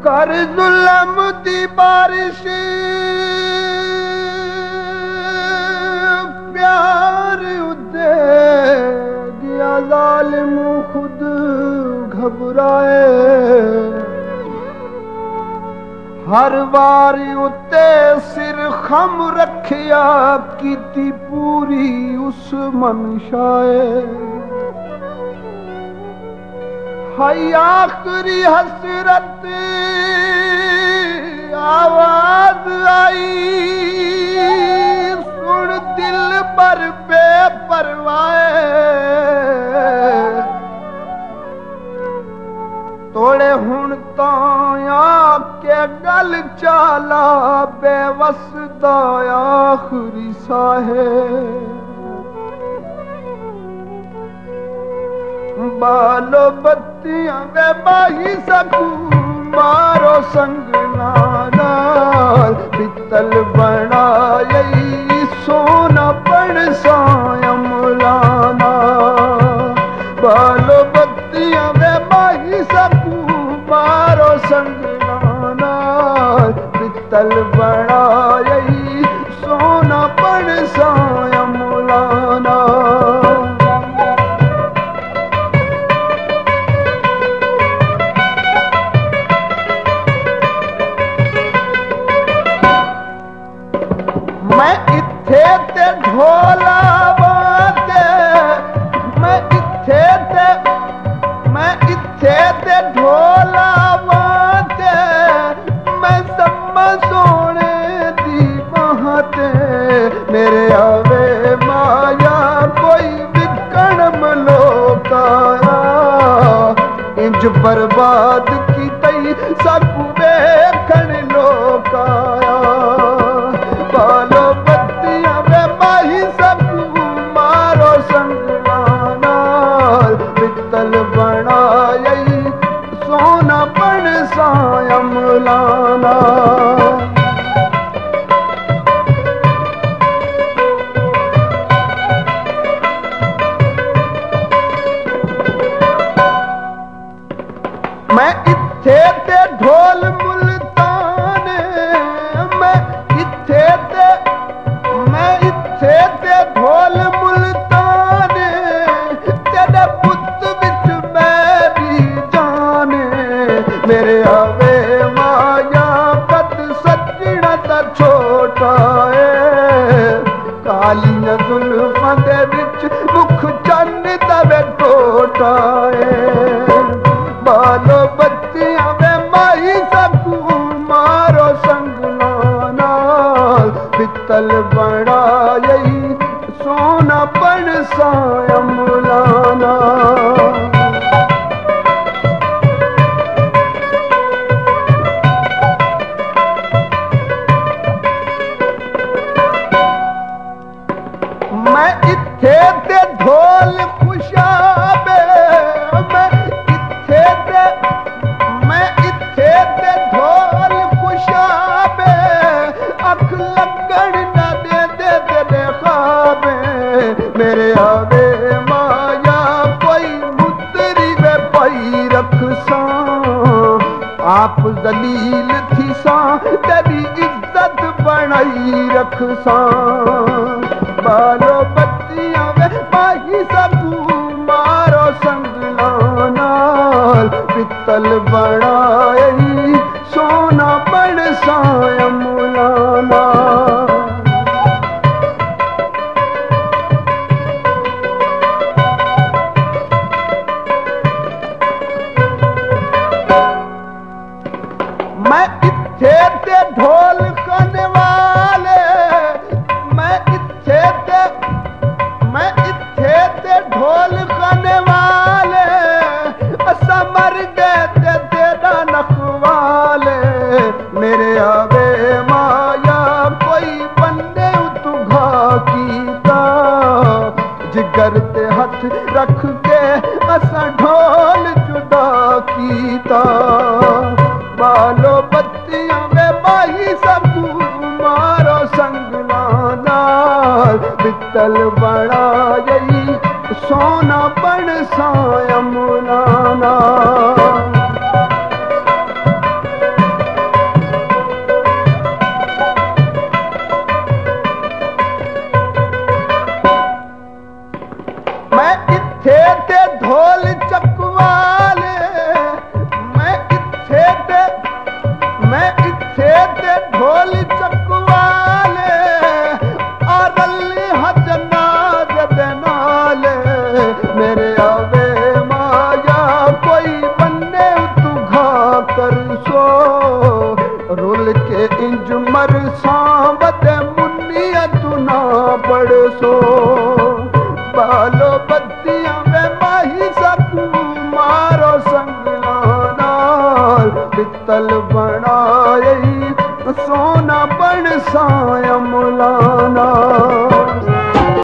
कर जुल्म दी बारिश प्यार उते दिया जालिम खुद घबराए हर बारी उते सिर खम रखिया कीती पूरी उस मनशाए हाय आखरी हसरत आवाज आई सुन दिल पर बेपरवाए तोड़े हुण ताया के गल चाला बेवस दा आखरी साहे बालो बत्तियां वे बाही सकू मारो संग नाल पित्तल बनाई सोना पण साया मुलाना बालो बत्तियां वे बाही सकू मारो संग नाल पित्तल बनाई सोना पण साया मुलाना मैं इत्थे ते ढोला बाते मैं इत्थे ते ढोला बाते मैं सम्मा सोने दी बाते मेरे आवे माया कोई विकण मलोकाया इंज बर्बाद की तई सब वेखण लोकाया बालो बत्तियां वे माही सकू मारो संग नाल पित्तल बनाई सोना पण साया मुलाना मैं इत्थे ते ढोल मुल्ताने मैं इत्थे ते ढोल मुल्ताने तेरे पुत विच मेरी जाने मेरे आवे माया कद सजना ता छोटा है कालियां जुल्फां दे विच मुख चन्न दा टोटा है बालो बत्तियां वे माही सकू मारो संग नाल पित्तल बनाई सोना पण साया मुलाना मैं इत्थे ते ढोल खुशाबे मैं इत्थे ते ढोल खुशाबे अख लगन न दे तेरे ख्वाबे मेरे आवे माया कोई मुतरी वे पाई रख सा आप जलील थी सा तेरी इज्जत बनाई रख सा बालो बत्तियां वे पाही सकू मारो संग नाल पित्तल बनाई सोना पण साया मुलाना मैं इत्थे ते ढोल खाने वाले मैं इत्थे ते ढोल खाने वाले असा मर गए ते तेरा नखवाले मेरे आवे माया कोई बंदे उतुघा कीता जिगर ते हथ रख के असा ढोल जुदा कीता बालो बत्तियां वे माही सकू मारो संग नाल पित्तल बनाई सोना पण साया मुलाना इंज मर सांवत मुनिया तू ना पड़सो बालो बत्तियां वे माही सकू मारो संगना पित्तल बनाए सोना बन साया मुलाना